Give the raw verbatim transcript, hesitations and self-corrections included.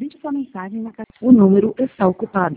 Deixe sua mensagem na caixa. O número está ocupado.